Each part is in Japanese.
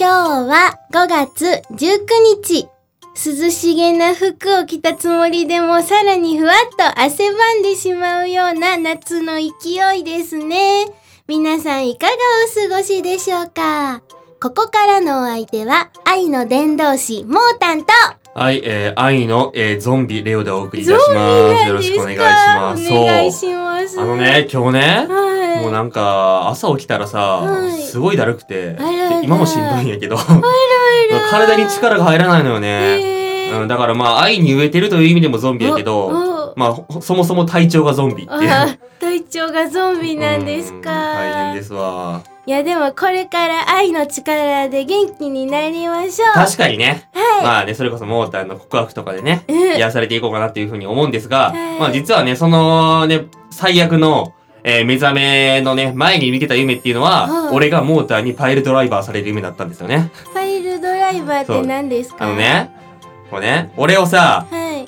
今日は5月19日。涼しげな服を着たつもりでもさらにふわっと汗ばんでしまうような夏の勢いですね。皆さんいかがお過ごしでしょうか。ここからのお相手は愛の伝道師モータンとはい、愛の、ゾンビレオでお送りいたします。よろしくお願いします。 お願いします。 今日ね、 はい、 もうなんか朝起きたらさ、 はい、 すごいだるくて、 今もしんどいんやけど体に力が入らないのよね。だからまあ愛に飢えてるという意味でもゾンビやけど、まあそもそも体調がゾンビっていう。 体調がゾンビなんですか。 大変ですわ。 いやでもこれから愛の力で元気になりましょう。 確かにね。 はい。 まあね、それこそモーターの告白とかでね、癒されていこうかなっていうふうに思うんですが、まあ実はね、そのね、最悪の、目覚めのね、前に見てた夢っていうのは、俺がモーターにパイルドライバーされる夢だったんですよね。 パイルドライバーって何ですか？ これね、俺をさ、 はい、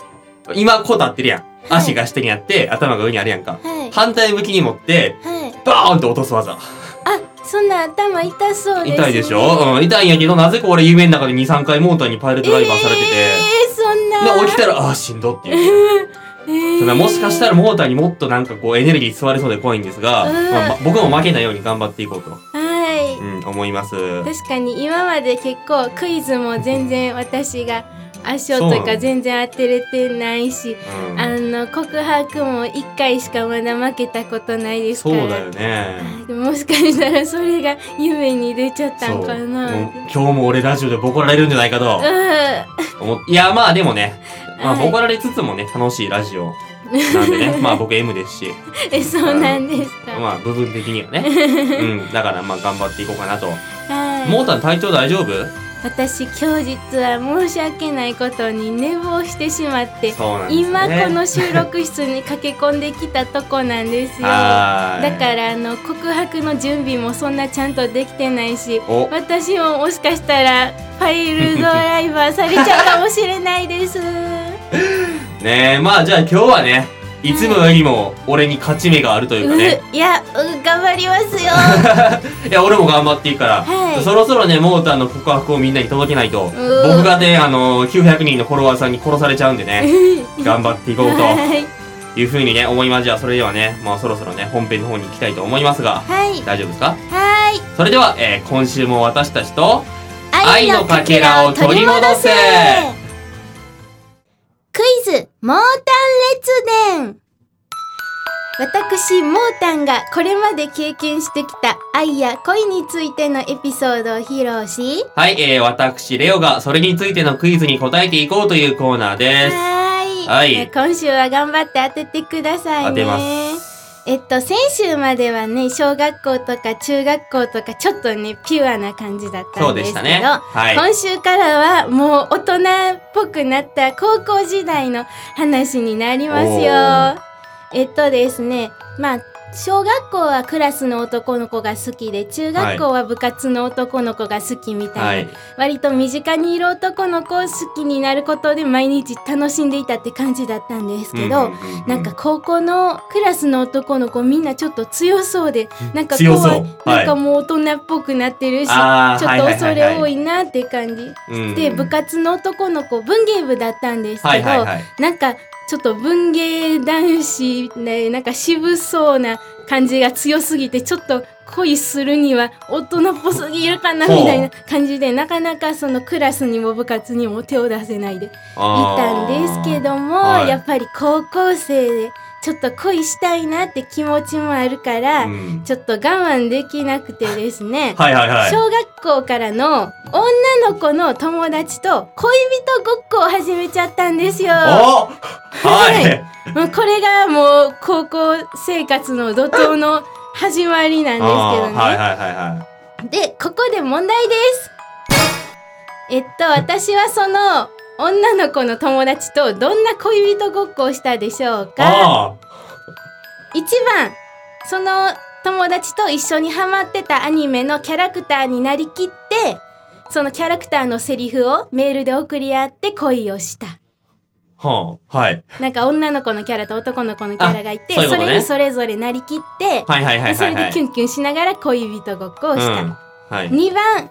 今こう立ってるやん。足が下にあって、頭が上にあるやんか。 はい、 反対向きに持って、 はい、 バーンって落とす技。 そんな頭痛そうですね。 痛いでしょ？痛いんやけど、なぜか俺夢の中で2、3回モーターにパイルドライバーされてて。 そんな。 起きたら、しんどっていう。そんなもしかしたらモーターにもっとなんかこうエネルギー吸われそうで怖いんですが、僕も負けないように頑張っていこうと。 はい。 思います。 確かに今まで結構クイズも全然私が圧勝というか全然当てれてないし、告白も1回しかまだ負けたことないですから。 そうだよね。 もしかしたらそれが夢に出ちゃったんかな。 今日も俺ラジオでボコられるんじゃないかと。いやまあでもね、ボコられつつもね楽しいラジオなんでね、まあ僕 M ですし。 そうなんですか。 まあ部分的にはね。だからまあ頑張っていこうかなと。モーター体調大丈夫？ 私今日実は申し訳ないことに寝坊してしまって、今この収録室に駆け込んできたとこなんですよ。だから告白の準備もそんなちゃんとできてないし、私ももしかしたらパイルドライバーされちゃうかもしれないですねえ、まあじゃあ今日はね、いつもよりも俺に勝ち目があるというかね。 いや、頑張りますよいや、俺も頑張っていいから、そろそろね、モーターの告白をみんなに届けないと、僕がね、900人のフォロワーさんに殺されちゃうんでね、頑張っていこうというふうにね、思います。じゃあそれではね、まあそろそろね、本編の方に行きたいと思いますが、大丈夫ですか？それでは、今週も私たちと愛のかけらを取り戻せ。 クイズモータン列伝。私モータンがこれまで経験してきた愛や恋についてのエピソードを披露し、 はい、私レオがそれについてのクイズに答えていこうというコーナーです。 はい。今週は頑張って当ててくださいね。 当てます。 先週まではね、小学校とか中学校とかちょっとね、ピュアな感じだったんですけど、今週からはもう大人っぽくなった高校時代の話になりますよ。ですね、まあ、小学校はクラスの男の子が好きで、中学校は部活の男の子が好きみたいな、割と身近にいる男の子を好きになることで毎日楽しんでいたって感じだったんですけど、なんか高校のクラスの男の子みんなちょっと強そうで、なんかなんかもう大人っぽくなってるし、ちょっと恐れ多いなって感じで、部活の男の子文芸部だったんですけど、なんかちょっと文芸男子ね、なんか渋そうな感じが強すぎて、ちょっと恋するには大人っぽすぎるかなみたいな感じで、なかなかそのクラスにも部活にも手を出せないでいたんですけども、やっぱり高校生でちょっと恋したいなって気持ちもあるから、ちょっと我慢できなくてですね、小学校からの女の子の友達と恋人ごっこを始めちゃったんですよ。もうこれがもう高校生活の怒涛の始まりなんですけどね。で、ここで問題です。私はその女の子の友達とどんな恋人ごっこをしたでしょうか。1番、その友達と一緒にハマってたアニメのキャラクターになりきって、そのキャラクターのセリフをメールで送り合って恋をした。なんか女の子のキャラと男の子のキャラがいて、それにそれぞれなりきって、それでキュンキュンしながら恋人ごっこをした。2番、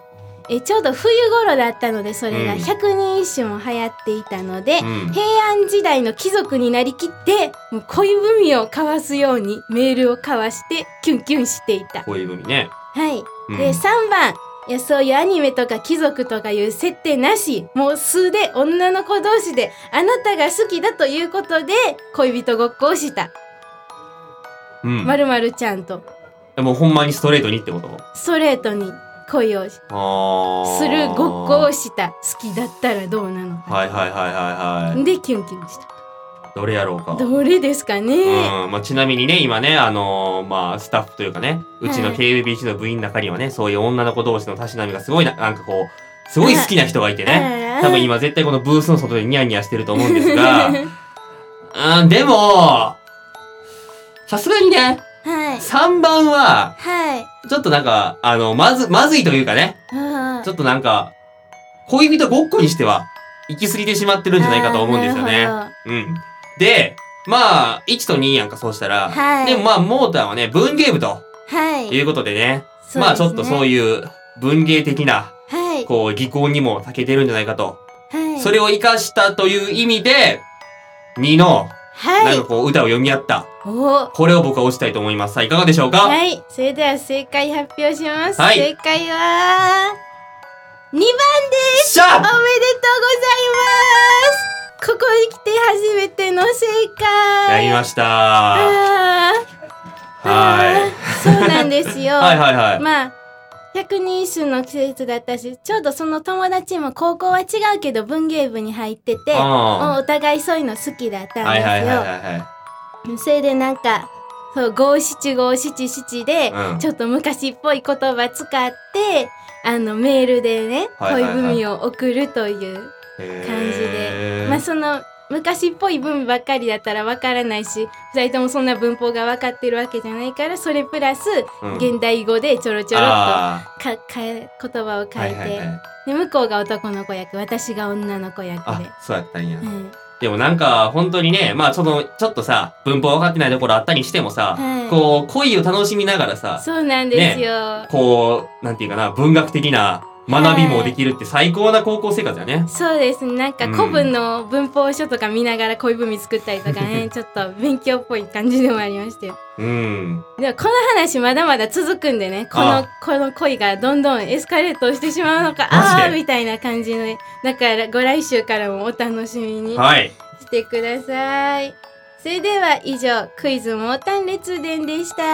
ちょうど冬頃だったので、それが百人一首も流行っていたので、平安時代の貴族になりきってもう恋文を交わすようにメールを交わしてキュンキュンしていた。 恋文ね。 はい、で3番、いやそういうアニメとか貴族とかいう設定なし、もう素で女の子同士であなたが好きだということで恋人ごっこをした。まるまるちゃんと。 もうほんまにストレートにってこと？ ストレートに恋をするごっこをした。好きだったらどうなのか。 はいはいはいはいはい。 でキュンキュンした。 どれやろうか。 どれですかね。 ちなみにね、今ね、スタッフというかね、うちの KBC の部員の中にはね、そういう女の子同士のたしなみがすごいなんかこう、すごい好きな人がいてね、多分今絶対このブースの外でニヤニヤしてると思うんですが、でも、さすがにね、3番は、ちょっとなんか、まずいというかね、ちょっとなんか、恋人ごっこにしては、行き過ぎてしまってるんじゃないかと思うんですよね。で、まあ、1と2やんか、そうしたら。でもまあ、モーターはね、文芸部と、いうことでね、まあちょっとそういう文芸的な、こう、技巧にも長けてるんじゃないかと。それを活かしたという意味で、2の、なんかこう、歌を読み合った。これを僕は推したいと思います。さあ、いかがでしょうか？ はい。それでは正解発表します。正解は、2番です。おめでとうございます。ここに来て初めての正解。 やりました。 そうなんですよ。 はい。 まあ、百人一首の季節だったし、ちょうどその友達も高校は違うけど文芸部に入ってて、お互いそういうの好きだったんですよ。それでなんか、そう、五七五七七で、ちょっと昔っぽい言葉使って、メールでね、恋文を送るという感じで、まあその昔っぽい文ばっかりだったらわからないし、2人ともそんな文法が分かってるわけじゃないから、それプラス現代語でちょろちょろっと言葉を変えて、で向こうが男の子役、私が女の子役で。 そうやったんや。でもなんか本当にね、まあちょっとさ、文法分かってないところあったにしてもさ、こう恋を楽しみながらさ、 そうなんですよ。 こうなんていうかな、文学的な学びもできるって最高な高校生活だね。 そうですね。なんか古文の文法書とか見ながら恋文作ったりとかね、ちょっと勉強っぽい感じでもありましたよ。でもこの話まだまだ続くんでね、この恋がどんどんエスカレートしてしまうのか、みたいな感じの、だからご来週からもお楽しみにしてください。それでは以上、クイズモータン列伝でした。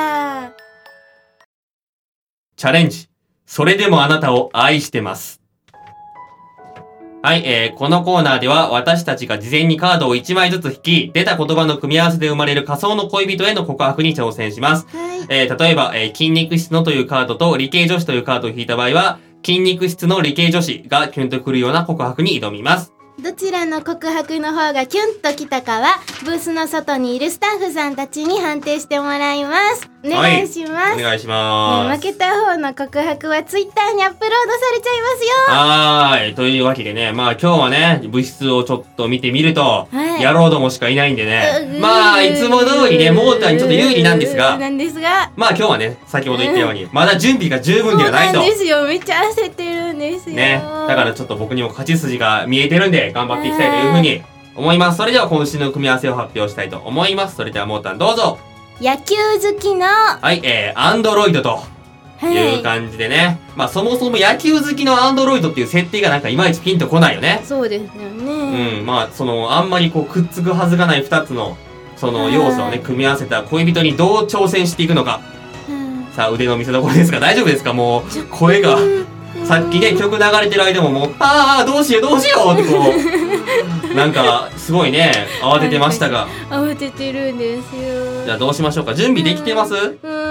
チャレンジ。それでもあなたを愛してます。はい、このコーナーでは私たちが事前にカードを1枚ずつ引き、出た言葉の組み合わせで生まれる仮想の恋人への告白に挑戦します。例えば、筋肉質のというカードと理系女子というカードを引いた場合は、筋肉質の理系女子がキュンとくるような告白に挑みます。 どちらの告白の方がキュンときたかはブースの外にいるスタッフさんたちに判定してもらいます。お願いします。 お願いします。 負けた方の告白はツイッターにアップロードされちゃいますよ。 というわけでね、まあ今日はね、部室をちょっと見てみると、野郎どもしかいないんでね、まあいつも通りね、モーターにちょっと有利なんですが、まあ今日はね、先ほど言ったように、まだ準備が十分ではないと。 そうなんですよ、めっちゃ焦ってるんですよ。 ね、だからちょっと僕にも勝ち筋が見えてるんで、頑張っていきたいというふうに思います。それでは今週の組み合わせを発表したいと思います。それではモーターどうぞ。 野球好きのアンドロイドという感じでね、まあそもそも野球好きのアンドロイドっていう設定がなんかいまいちピンとこないよね。 そうですよね。 まあそのあんまりこうくっつくはずがない2つのその要素をね組み合わせた恋人にどう挑戦していくのか。さあ腕の見せ所ですが大丈夫ですか？もう声がさっきね曲流れてる間ももうどうしようってこうなんかすごいね慌ててましたが、 慌ててるんですよ。 じゃあどうしましょうか？準備できてます？じ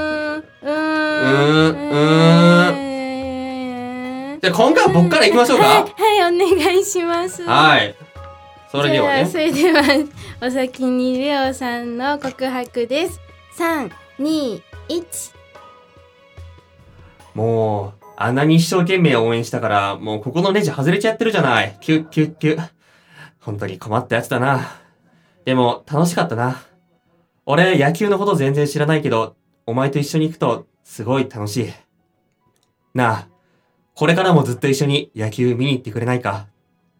ゃあ今回は僕からいきましょうか？ はい、お願いします。 はい、それではね、 それではお先にレオさんの告白です。3、2、1。 もうあんなに一生懸命応援したからもうここのネジ外れちゃってるじゃない。キュッキュッキュッ。本当に困ったやつだな。でも楽しかったな。俺野球のこと全然知らないけどお前と一緒に行くとすごい楽しい。なあ、 これからもずっと一緒に野球見に行ってくれないか。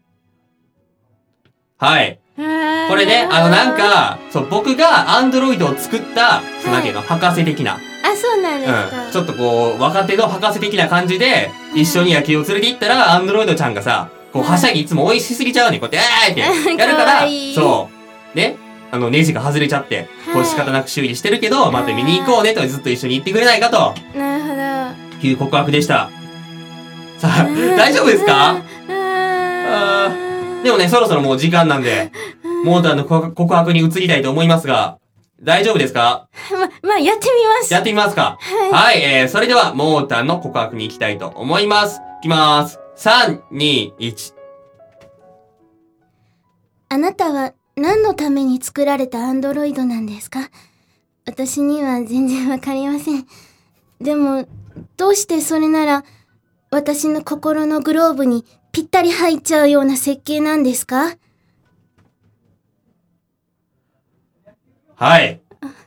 はい。これね、なんか、そう、僕がアンドロイドを作った、なんていうの、博士的な。 あ、そうなんですか。 ちょっとこう、若手の博士的な感じで、一緒に野球を連れて行ったら、アンドロイドちゃんがさ、こう、はしゃぎいつも追いしすぎちゃうね。こうやって、やるから、そう。ね。ネジが外れちゃって、こう仕方なく修理してるけど、また見に行こうねとずっと一緒に行ってくれないかと。 なるほど。 いう告白でした。さあ、大丈夫ですか？でもね、そろそろもう時間なんで、モータンの告白に移りたいと思いますが、大丈夫ですか？ まあ、やってみます。 やってみますか？はい、それでは、モータンの告白に行きたいと思います。いきます。3、2、1。 あなたは何のために作られたアンドロイドなんですか？私には全然わかりません。でも、どうしてそれなら、私の心のグローブにぴったり入っちゃうような設計なんですか？ はい。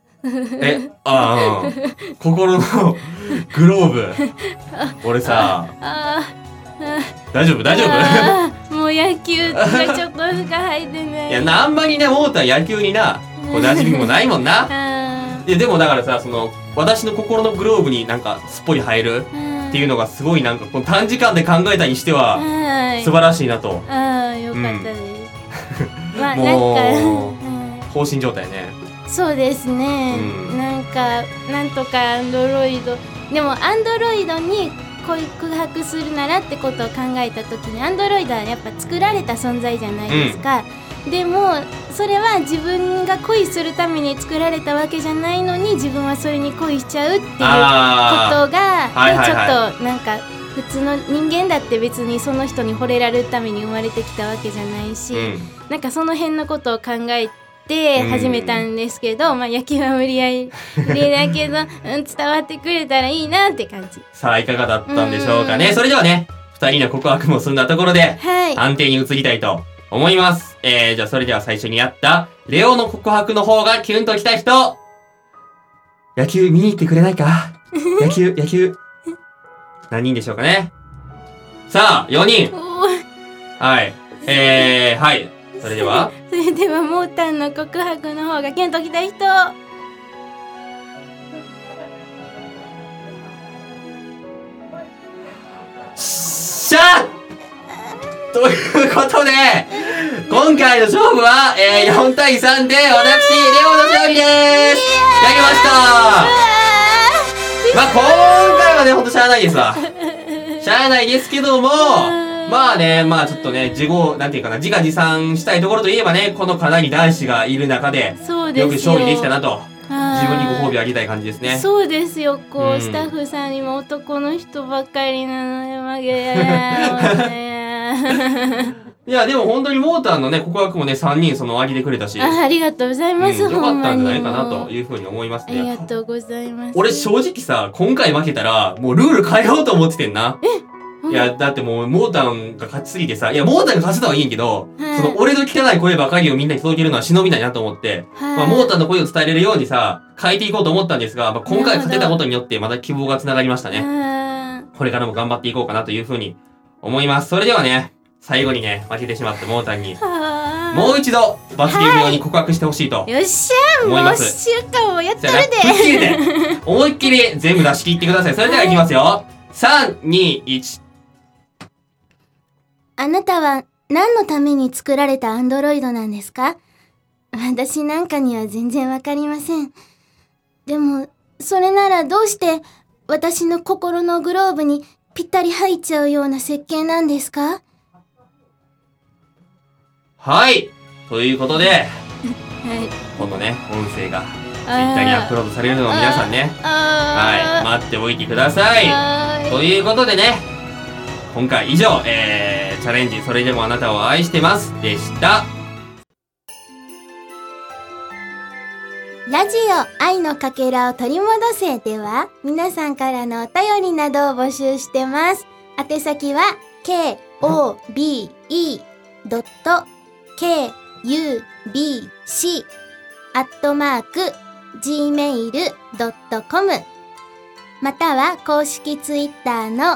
心のグローブ。俺さ、大丈夫もう野球がちょっとしか入ってない。 いや、あんまりね、モーター野球にな、こう馴染みもないもんな。でもだからさ、私の心のグローブになんかすっぽり入るっていうのがすごいなんか、この短時間で考えたにしては、素晴らしいなと。 よかったです。まあ、 もう、放心状態ね。 そうですね。なんとかアンドロイド。でも、アンドロイドに告白するならってことを考えたときに、アンドロイドはやっぱ作られた存在じゃないですか。でも、それは自分が恋するために作られたわけじゃないのに、自分はそれに恋しちゃうっていうことが、ちょっとなんか、普通の人間だって別にその人に惚れられるために生まれてきたわけじゃないし、なんかその辺のことを考えて始めたんですけど、まあ野球は無理だけど、伝わってくれたらいいなって感じ。 さあ、いかがだったんでしょうかね。それではね、2人の告白も済んだところで、判定に移りたいと思います。じゃあそれでは最初にやった、レオの告白の方がキュンときた人、野球見に行ってくれないか？野球。何人でしょうかね。さあ、4人。はい。はい。それではモータンの告白の方がキュンときた人。 しゃということで、今回の勝負は、4対3で私、レオの勝利です。やりました。まあ今回はね、ほんとしゃあないですわ。しゃあないですけども、まあね、まあちょっとね、自画自賛したいところといえばね、このかなり男子がいる中で、よく勝利できたなと。自分にご褒美あげたい感じですね。 そうですよ、こう、スタッフさんにも男の人ばっかりなので、 いや、でも本当にモーターのね、告白もね、3人あげてくれたし。 ありがとうございます。 よかったんじゃないかなというふうに思いますね。 ありがとうございます。 俺正直さ、今回負けたら、もうルール変えようと思っててんな。いや、だってもう、モータンが勝ちすぎてさ、いや、モータンが勝つのはいいんけど、俺の汚い声ばかりをみんなに届けるのは忍びないなと思って、まあ、モータンの声を伝えれるようにさ、変えていこうと思ったんですが、まあ、今回勝てたことによって、また希望が繋がりましたね。これからも頑張っていこうかなというふうに思います。それではね、最後にね、負けてしまったモータンに、もう一度、罰ゲーム用に告白してほしいと思います。 よっしゃ、もう週間もやってるで。思いっきり全部出し切ってください。それではいきますよ。3、2、1。 あなたは何のために作られたアンドロイドなんですか？私なんかには全然わかりません。でも、それならどうして私の心のグローブにぴったり入っちゃうような設計なんですか？ はい。ということで、今度ね、音声が Twitter にアップロードされるのを皆さんね、はい、待っておいてください。ということでね、今回以上、チャレンジ、それでもあなたを愛してます、でした。 ラジオ愛のかけらを取り戻せでは、皆さんからのお便りなどを募集してます。宛先は、kobe.kubc@gmail.com または公式ツイッターの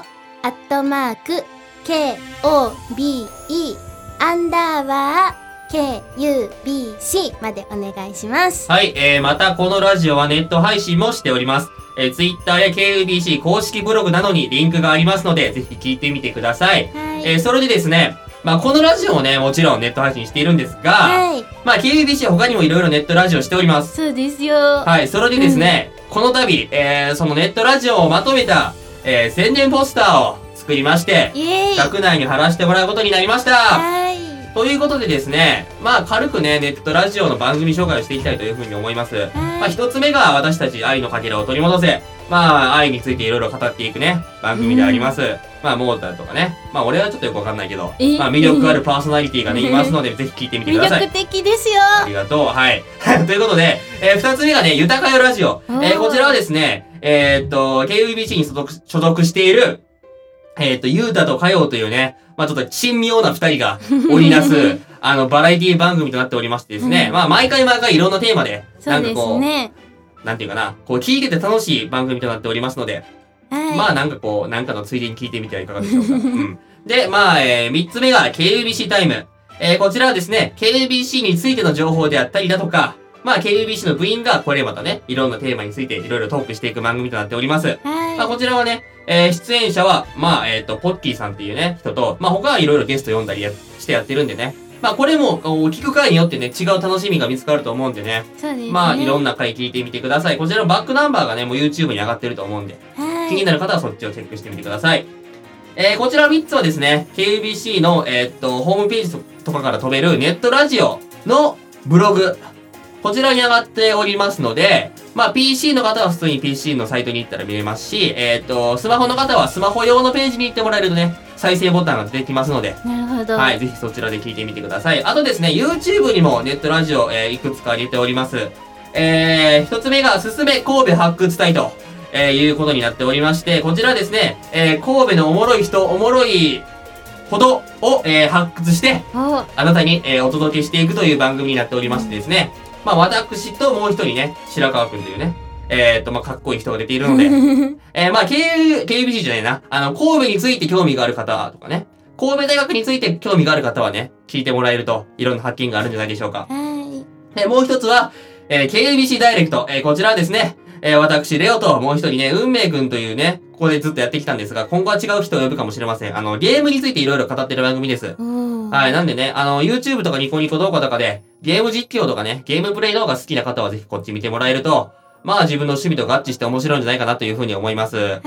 KOBE_KUBC までお願いします。 はい、またこのラジオはネット配信もしております。Twitter や KUBC 公式ブログなどにリンクがありますので、ぜひ聞いてみてください。はい、それでですね、まあこのラジオもね、もちろんネット配信しているんですが、はい、まあ KUBC は他にもいろいろネットラジオしております。 そうですよ。 はい、それでですね、この度、そのネットラジオをまとめた、宣伝ポスターを作りまして、学内に貼らせてもらうことになりました。はい。ということでですね、まあ軽くね、ネットラジオの番組紹介をしていきたいというふうに思います。まあ一つ目が私たち愛のかけらを取り戻せ。まあ愛についていろいろ語っていくね、番組であります。まあモーターとかね。まあ俺はちょっとよくわかんないけど、まあ魅力あるパーソナリティがね、いますので、ぜひ聞いてみてください。 魅力的ですよ。 ありがとう。はい。ということで、二つ目がね、豊かよラジオ。こちらはですね、KUBC に所属している、ゆうたとかようというね、まあちょっと珍妙な二人が織りなす、バラエティ番組となっておりましてですね、まあ毎回いろんなテーマで、なんかこう、なんていうかな、こう聞いてて楽しい番組となっておりますので、まあなんかこう、なんかのついでに聞いてみてはいかがでしょうか。うん。で、まあ、三つ目が KUBC タイム。こちらはですね、KUBC についての情報であったりだとか、まあ KUBC の部員がこれまたね、いろんなテーマについていろいろトークしていく番組となっております。まあこちらはね、出演者は、まあ、ポッキーさんっていうね、人と、まあ他はいろいろゲスト呼んだりしてやってるんでね。まあこれも、聞く回によってね、違う楽しみが見つかると思うんでね。 そうですね。 まあいろんな回聞いてみてください。こちらのバックナンバーがね、もう YouTube に上がってると思うんで、気になる方はそっちをチェックしてみてください。こちら3つはですね、KUBC の、ホームページとかから飛べるネットラジオのブログ。こちらに上がっておりますので、まあ PC の方は普通に PC のサイトに行ったら見れますし、スマホの方はスマホ用のページに行ってもらえるとね、再生ボタンが出てきますので、 なるほど。 はい、ぜひそちらで聞いてみてください。あとですね、YouTube にもネットラジオ、いくつか入れております。一つ目が、すすめ神戸発掘隊と、いうことになっておりまして、こちらですね、神戸のおもろい人、おもろいほどを、発掘して、あなたに、お届けしていくという番組になっておりましてですね、まあ私ともう一人ね、白川くんというね、まあかっこいい人が出ているので、まあKUBC じゃないな、神戸について興味がある方とかね、神戸大学について興味がある方はね、聞いてもらえると、いろんな発見があるんじゃないでしょうか。もう一つは、KUBC ダイレクト、こちらはですね、私、レオともう一人ね、運命くんというね、ここでずっとやってきたんですが、今後は違う人を呼ぶかもしれません。ゲームについていろいろ語ってる番組です。はい、なんでね、YouTube とかニコニコ動画とかで、ゲーム実況とかね、ゲームプレイ動画好きな方はぜひこっち見てもらえると、まあ自分の趣味と合致して面白いんじゃないかなというふうに思います。はい。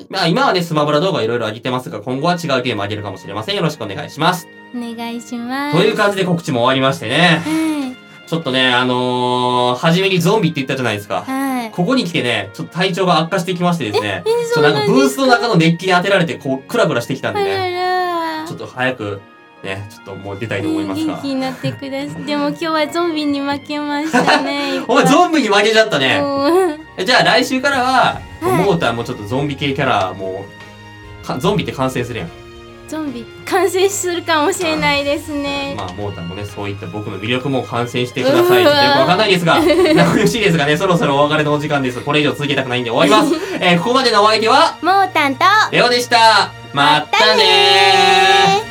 まあ今はね、スマブラ動画いろいろ上げてますが、今後は違うゲーム上げるかもしれません。よろしくお願いします。 お願いします。 という感じで告知も終わりましてね。ちょっとね、初めにゾンビって言ったじゃないですか。ここに来てね、ちょっと体調が悪化してきましてですね。なんかブースの中の熱気に当てられて、こう、クラクラしてきたんでね。ちょっと早く、ね、ちょっともう出たいと思いますが。 元気になってください。でも今日はゾンビに負けましたね。 お前ゾンビに負けちゃったね。じゃあ来週からは、モーターもちょっとゾンビ系キャラ、もう、ゾンビって完成するやん。 ゾンビ完成するかもしれないですね。 まあモーターもね、そういった僕の魅力も完成してください。ちょっとよくわかんないですが、仲良しいですがね、そろそろお別れのお時間です。これ以上続けたくないんで終わります。ここまでのお相手はモータンとレオでした。またねー。